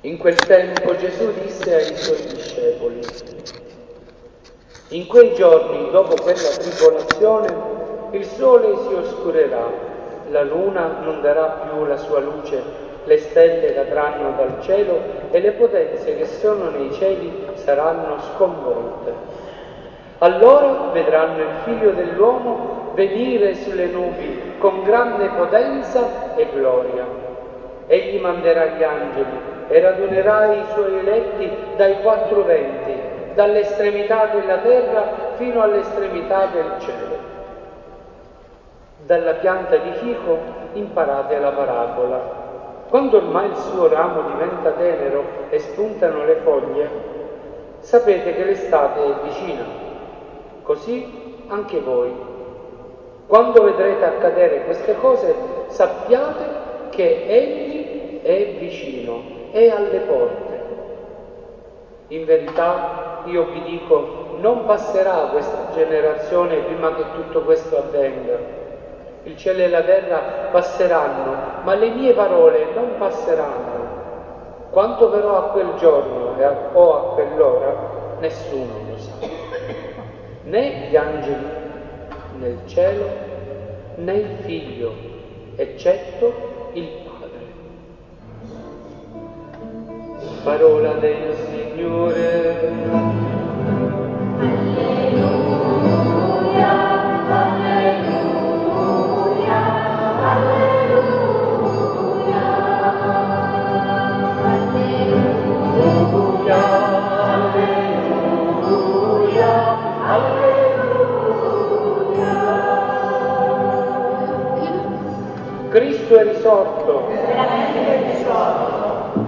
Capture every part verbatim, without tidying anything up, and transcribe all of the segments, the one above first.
In quel tempo Gesù disse ai suoi discepoli: in quei giorni, dopo quella tribolazione, il sole si oscurerà, la luna non darà più la sua luce, le stelle cadranno dal cielo e le potenze che sono nei cieli saranno sconvolte. Allora vedranno il Figlio dell'uomo venire sulle nubi con grande potenza e gloria. Egli manderà gli angeli e radunerà i suoi eletti dai quattro venti, dall'estremità della terra fino all'estremità del cielo. Dalla pianta di fico imparate la parabola. Quando ormai il suo ramo diventa tenero e spuntano le foglie, sapete che l'estate è vicina. Così anche voi. Quando vedrete accadere queste cose, sappiate che Egli è vicino, è alle porte. In verità, io vi dico, non passerà questa generazione prima che tutto questo avvenga. Il cielo e la terra passeranno, ma le mie parole non passeranno. Quanto però a quel giorno e a, o a quell'ora, nessuno lo sa. Né gli angeli nel cielo, né il Figlio, eccetto il Padre. Parola del Signore. Cristo è risorto. Veramente è risorto.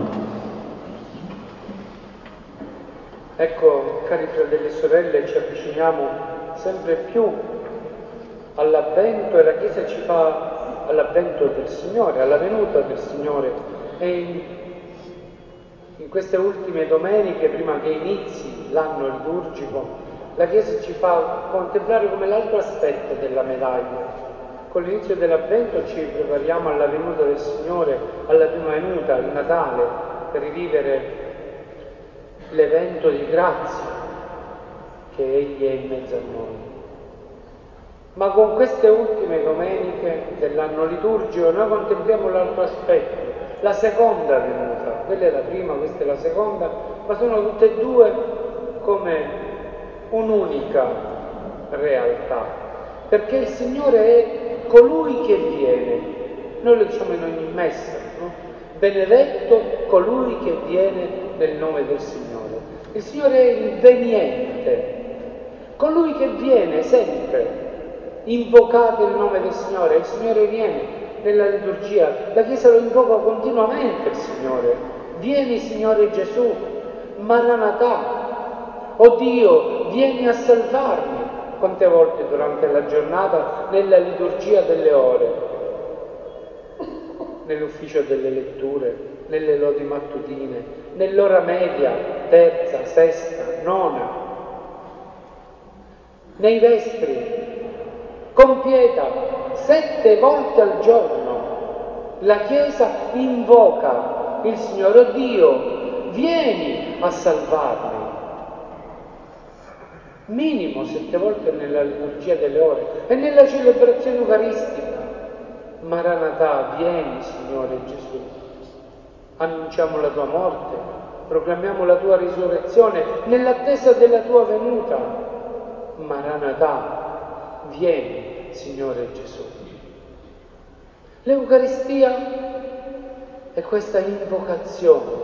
Ecco, cari fratelli e sorelle, ci avviciniamo sempre più all'avvento e la Chiesa ci fa all'avvento del Signore, alla venuta del Signore. E in, in queste ultime domeniche, prima che inizi l'anno liturgico, la Chiesa ci fa contemplare come l'altro aspetto della medaglia. Con l'inizio dell'Avvento ci prepariamo alla venuta del Signore, alla prima venuta, il Natale, per rivivere l'evento di grazia che Egli è in mezzo a noi. Ma con queste ultime domeniche dell'anno liturgico noi contempliamo l'altro aspetto, la seconda venuta. Quella è la prima, questa è la seconda, ma sono tutte e due come un'unica realtà, perché il Signore è colui che viene. Noi lo diciamo in ogni messa, no? Benedetto colui che viene nel nome del Signore. Il Signore è il veniente, colui che viene sempre. Invocate il nome del Signore, il Signore viene nella liturgia, la Chiesa lo invoca continuamente il Signore. Vieni Signore Gesù, Maranatà, o Dio, vieni a salvarmi. Quante volte durante la giornata nella liturgia delle ore, nell'ufficio delle letture, nelle lodi mattutine, nell'ora media, terza, sesta, nona, nei vespri, compieta, sette volte al giorno, la Chiesa invoca il Signore, oh Dio, vieni a salvarmi. Minimo sette volte nella liturgia delle ore e nella celebrazione eucaristica. Maranatà, vieni Signore Gesù. Annunciamo la tua morte, proclamiamo la tua risurrezione nell'attesa della tua venuta. Maranatà, vieni Signore Gesù. L'Eucaristia è questa invocazione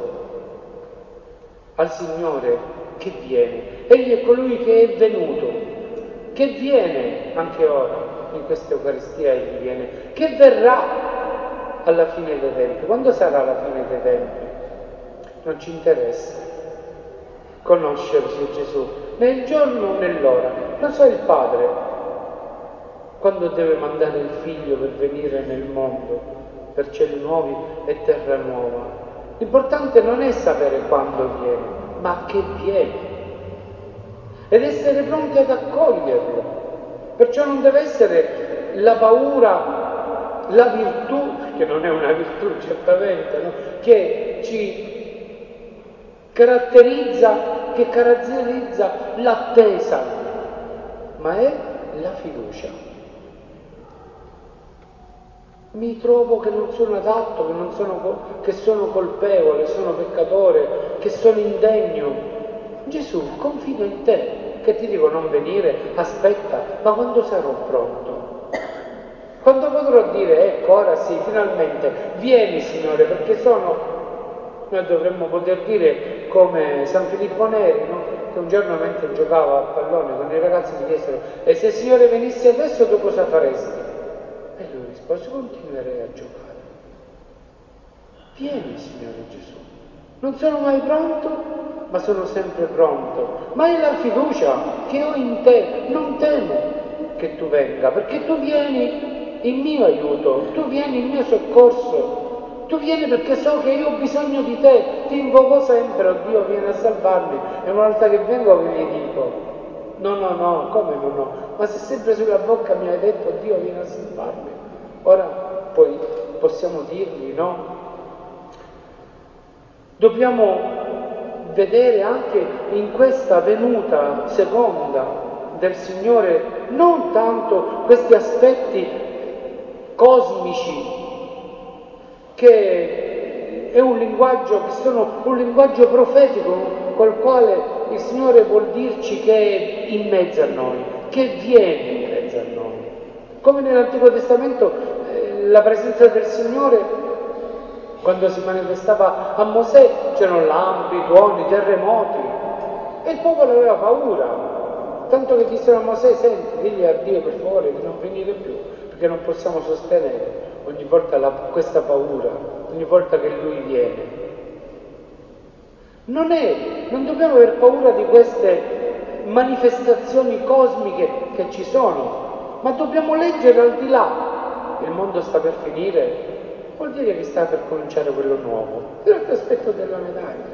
al Signore che viene. Egli è colui che è venuto, che viene anche ora in questa Eucaristia, egli viene, che verrà alla fine dei tempi. Quando sarà la fine dei tempi? Non ci interessa conoscersi Gesù, né il giorno né l'ora. Lo sa il Padre quando deve mandare il Figlio per venire nel mondo, per cieli nuovi e terra nuova. L'importante non è sapere quando viene, ma che viene, ed essere pronti ad accoglierlo. Perciò non deve essere la paura, la virtù, che non è una virtù certamente, no? che ci caratterizza, che caratterizza l'attesa, ma è la fiducia. Mi trovo che non sono adatto, che, non sono, che sono colpevole, sono peccatore, che sono indegno. Gesù, confido in te, che ti dico non venire, aspetta, ma quando sarò pronto? Quando potrò dire, ecco, ora sì, finalmente, vieni Signore, perché sono, noi dovremmo poter dire come San Filippo Neri, no? Che un giorno mentre giocava a pallone con i ragazzi gli chiesero, e se il Signore venisse adesso tu cosa faresti? E lui rispose, continuerei a giocare. Vieni Signore Gesù, non sono mai pronto, ma sono sempre pronto, ma è la fiducia che ho in te, non temo che tu venga, perché tu vieni in mio aiuto, tu vieni in mio soccorso, tu vieni perché so che io ho bisogno di te, ti invoco sempre, oh Dio vieni a salvarmi, e una volta che vengo che gli dico, no, no, no, come no, no, ma se sempre sulla bocca mi hai detto, Dio vieni a salvarmi, ora poi possiamo dirgli, no? Dobbiamo vedere anche in questa venuta seconda del Signore non tanto questi aspetti cosmici, che è un linguaggio, che sono un linguaggio profetico col quale il Signore vuol dirci che è in mezzo a noi, che viene in mezzo a noi. Come nell'Antico Testamento eh, la presenza del Signore, quando si manifestava a Mosè, c'erano lampi, tuoni, terremoti, e il popolo aveva paura, tanto che dissero a Mosè, senti, digli a Dio per favore di non venire più, perché non possiamo sostenere ogni volta la, questa paura, ogni volta che Lui viene. Non è, non dobbiamo aver paura di queste manifestazioni cosmiche che ci sono, ma dobbiamo leggere al di là. Il mondo sta per finire, vuol dire che sta per cominciare quello nuovo, è l'altro aspetto della medaglia.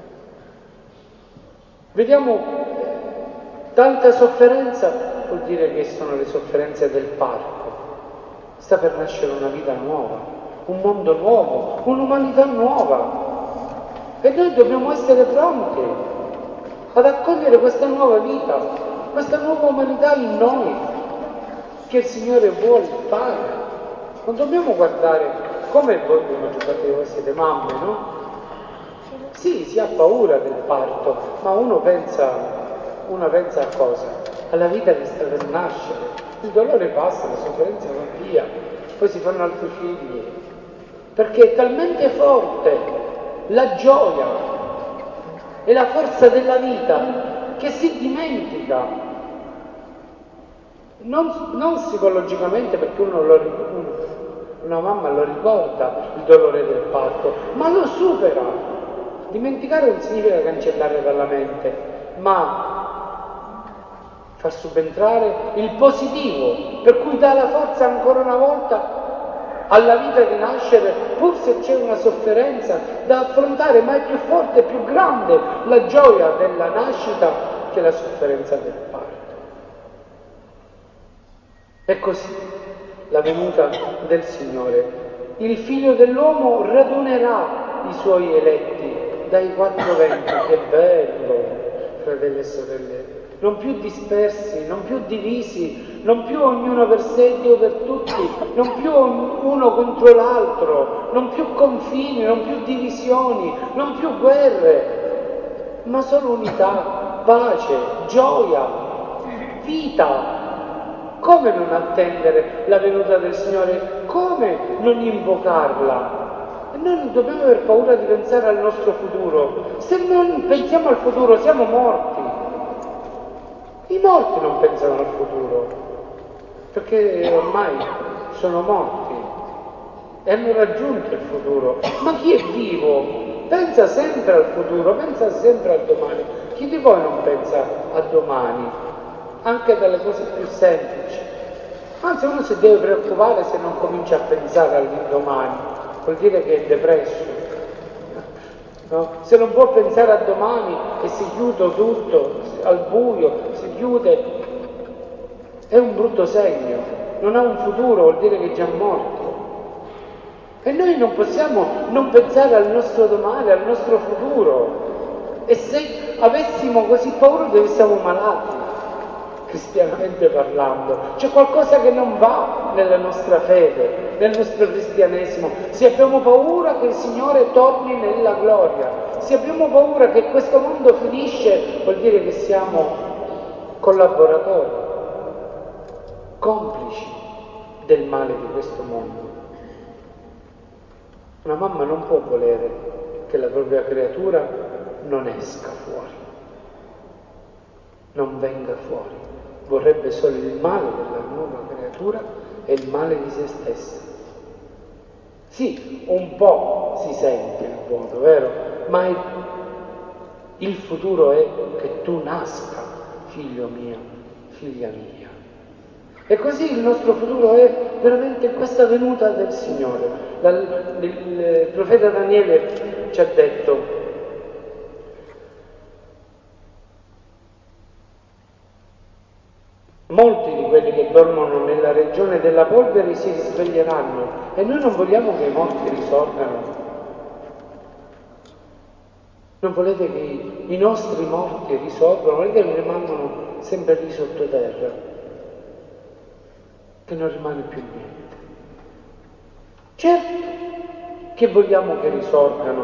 Vediamo tanta sofferenza, vuol dire che sono le sofferenze del parto. Sta per nascere una vita nuova, un mondo nuovo, un'umanità nuova. E noi dobbiamo essere pronti ad accogliere questa nuova vita, questa nuova umanità in noi, che il Signore vuole fare. Non dobbiamo guardare come voi, la maggior parte di voi siete mamme, no? Sì, si ha paura del parto, ma uno pensa, uno pensa a cosa? Alla vita che sta per nascere. Il dolore passa, la sofferenza va via, poi si fanno altri figli, perché è talmente forte la gioia e la forza della vita che si dimentica, non, non psicologicamente, perché uno, lo, uno, una mamma lo ricorda il dolore del parto, ma lo supera. Dimenticare non significa cancellare dalla mente, ma far subentrare il positivo, per cui dà la forza ancora una volta alla vita di nascere, pur se c'è una sofferenza da affrontare, ma è più forte e più grande la gioia della nascita che la sofferenza del parto. E così la venuta del Signore. Il Figlio dell'uomo radunerà i suoi eletti dai quattro venti. Che bello, fratelli e sorelle! Non più dispersi, non più divisi, non più ognuno per sé, Dio per tutti, non più uno contro l'altro, non più confini, non più divisioni, non più guerre, ma solo unità, pace, gioia, vita. Come non attendere la venuta del Signore? Come non invocarla? E noi non dobbiamo aver paura di pensare al nostro futuro. Se non pensiamo al futuro siamo morti. I morti non pensano al futuro, perché ormai sono morti e hanno raggiunto il futuro. Ma chi è vivo pensa sempre al futuro, pensa sempre al domani. Chi di voi non pensa a domani? Anche dalle cose più semplici. Anzi, uno si deve preoccupare se non comincia a pensare al domani, vuol dire che è depresso. No? Se non può pensare a domani e si chiude tutto al buio, si chiude, è un brutto segno, non ha un futuro, vuol dire che è già morto. E noi non possiamo non pensare al nostro domani, al nostro futuro. E se avessimo così paura, dove siamo malati, cristianamente parlando? C'è qualcosa che non va nella nostra fede, nel nostro cristianesimo. Se abbiamo paura che il Signore torni nella gloria, se abbiamo paura che questo mondo finisce, vuol dire che siamo collaboratori, complici del male di questo mondo. Una mamma non può volere che la propria creatura non esca fuori, non venga fuori. Vorrebbe solo il male della nuova creatura e il male di se stessa. Sì, un po' si sente il vuoto, vero? Ma il, il futuro è che tu nasca, figlio mio, figlia mia. E così il nostro futuro è veramente questa venuta del Signore. La, il, il profeta Daniele ci ha detto: molti di quelli che dormono nella regione della polvere si risveglieranno, e noi non vogliamo che i morti risorgano. Non volete che i nostri morti risorgano, volete che rimangono sempre lì sottoterra, che non rimane più niente. Certo che vogliamo che risorgano,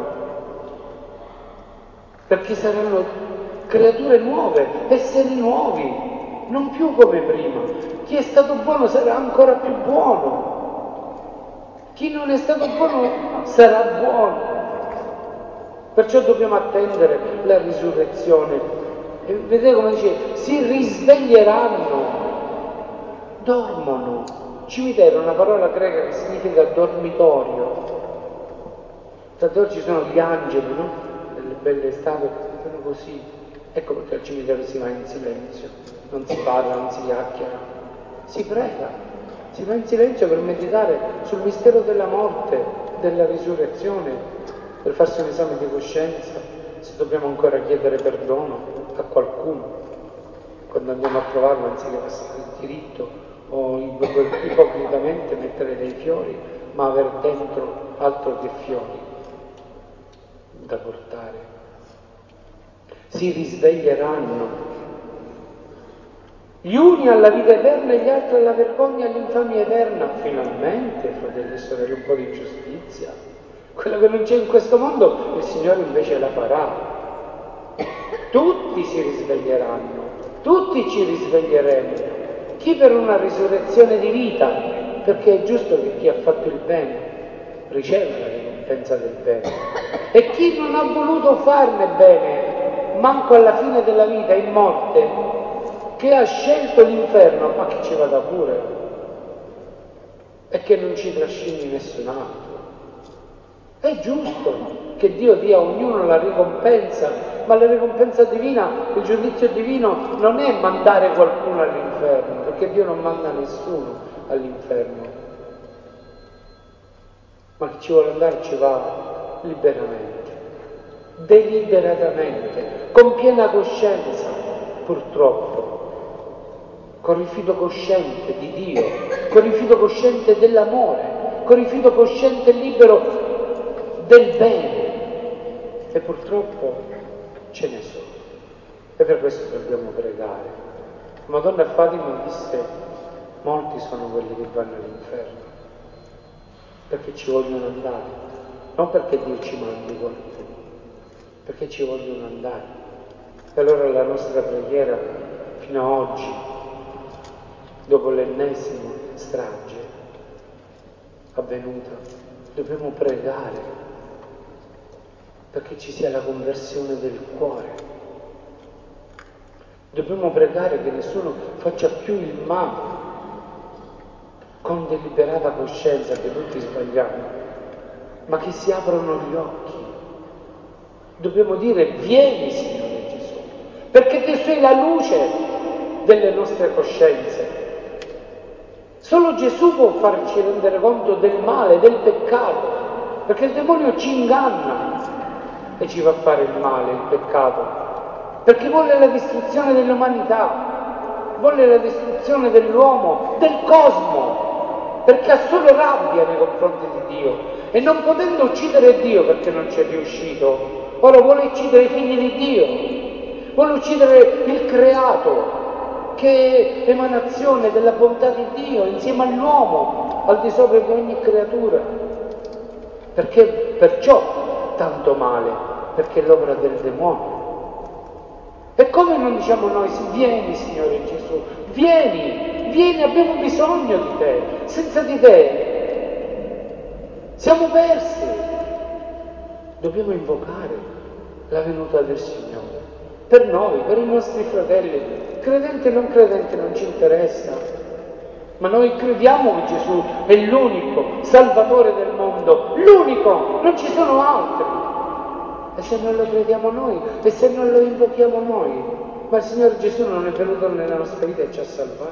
perché saranno creature nuove, esseri nuovi, non più come prima. Chi è stato buono sarà ancora più buono, chi non è stato buono sarà buono. Perciò dobbiamo attendere la risurrezione. E vedete come dice, si risveglieranno, dormono. Cimitero è una parola greca che significa dormitorio. Tant'è oggi ci sono gli angeli, no? Delle belle statue che fanno così. Ecco perché al cimitero si va in silenzio, non si parla, non si chiacchiera, si prega, si va in silenzio per meditare sul mistero della morte, della risurrezione, per farsi un esame di coscienza, se dobbiamo ancora chiedere perdono a qualcuno, quando andiamo a trovarlo anziché passare il diritto o ipocritamente mettere dei fiori, ma aver dentro altro che fiori da portare. Si risveglieranno, gli uni alla vita eterna e gli altri alla vergogna e all'infamia eterna. Finalmente, fratelli e sorelle, un po' di giustizia. Quello che non c'è in questo mondo, il Signore invece la farà. Tutti si risveglieranno, tutti ci risveglieremo. Chi per una risurrezione di vita, perché è giusto che chi ha fatto il bene riceva la ricompensa del bene. E chi non ha voluto farne bene, manco alla fine della vita, in morte, che ha scelto l'inferno, ma che ci vada pure, e che non ci trascini nessun altro. È giusto che Dio dia a ognuno la ricompensa, ma la ricompensa divina, il giudizio divino non è mandare qualcuno all'inferno, perché Dio non manda nessuno all'inferno, ma chi ci vuole andare ci va liberamente, deliberatamente, con piena coscienza, purtroppo, con rifiuto cosciente di Dio, con rifiuto cosciente dell'amore, con rifiuto cosciente e libero del bene. E purtroppo ce ne sono. E per questo dobbiamo pregare. Madonna Fatima disse: molti sono quelli che vanno all'inferno, perché ci vogliono andare, non perché Dio ci mandi qualcuno, perché ci vogliono andare. E allora la nostra preghiera fino a oggi, dopo l'ennesima strage avvenuta, dobbiamo pregare perché ci sia la conversione del cuore. Dobbiamo pregare che nessuno faccia più il male, con deliberata coscienza che tutti sbagliamo, ma che si aprono gli occhi. Dobbiamo dire: vieni Signore Gesù, perché tu sei la luce delle nostre coscienze. Solo Gesù può farci rendere conto del male, del peccato, perché il demonio ci inganna e ci fa fare il male, il peccato, perché vuole la distruzione dell'umanità, vuole la distruzione dell'uomo, del cosmo, perché ha solo rabbia nei confronti di Dio, e non potendo uccidere Dio perché non ci è riuscito, ora vuole uccidere i figli di Dio, vuole uccidere il creato, che è emanazione della bontà di Dio, insieme all'uomo, al di sopra di ogni creatura. Perché perciò tanto male? Perché è l'opera del demonio. E come non diciamo noi, vieni Signore Gesù, vieni, vieni, abbiamo bisogno di te, senza di te siamo persi. Dobbiamo invocare la venuta del Signore, per noi, per i nostri fratelli, credente e non credente non ci interessa, ma noi crediamo che Gesù è l'unico Salvatore del mondo, l'unico, non ci sono altri. E se non lo crediamo noi, e se non lo invochiamo noi, ma il Signore Gesù non è venuto nella nostra vita e ci ha salvato.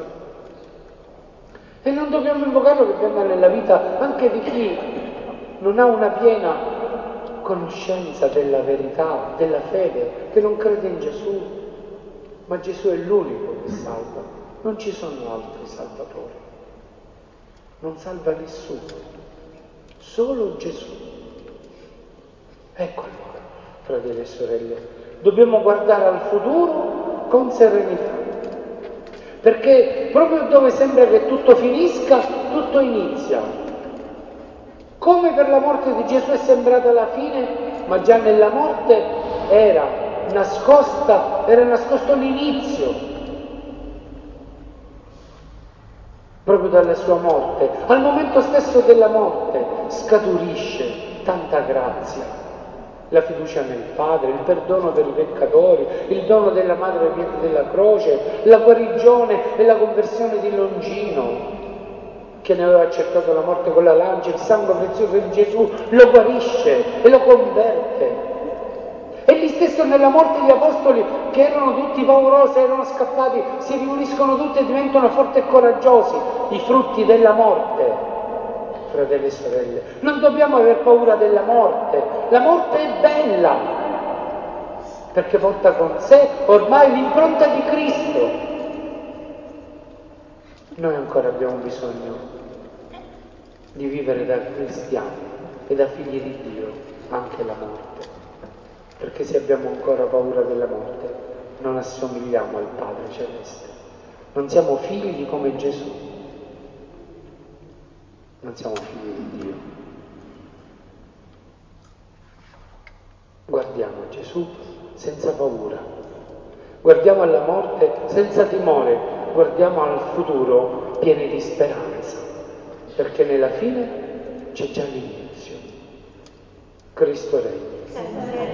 E non dobbiamo invocarlo che venga nella vita anche di chi non ha una piena conoscenza della verità, della fede, che non crede in Gesù. Ma Gesù è l'unico che salva, non ci sono altri salvatori. Non salva nessuno, solo Gesù. Ecco allora, fratelli e sorelle, dobbiamo guardare al futuro con serenità, perché proprio dove sembra che tutto finisca, tutto inizia. Come per la morte di Gesù è sembrata la fine, ma già nella morte era nascosta, era nascosto l'inizio. Proprio dalla sua morte, al momento stesso della morte, scaturisce tanta grazia, la fiducia nel Padre, il perdono per i peccatori, il dono della Madre Pietà della Croce, la guarigione e la conversione di Longino, che ne aveva accettato la morte con la lancia, il sangue prezioso di Gesù lo guarisce e lo converte. E lì stesso nella morte gli apostoli, che erano tutti paurosi, erano scappati, si riuniscono tutti e diventano forti e coraggiosi, i frutti della morte. Fratelli e sorelle, non dobbiamo aver paura della morte, la morte è bella, perché porta con sé ormai l'impronta di Cristo. Noi ancora abbiamo bisogno di vivere da cristiani e da figli di Dio anche la morte, perché se abbiamo ancora paura della morte non assomigliamo al Padre Celeste, non siamo figli come Gesù, non siamo figli di Dio. Guardiamo a Gesù senza paura, guardiamo alla morte senza timore, guardiamo al futuro pieni di speranza, perché nella fine c'è già l'inizio. Cristo regna.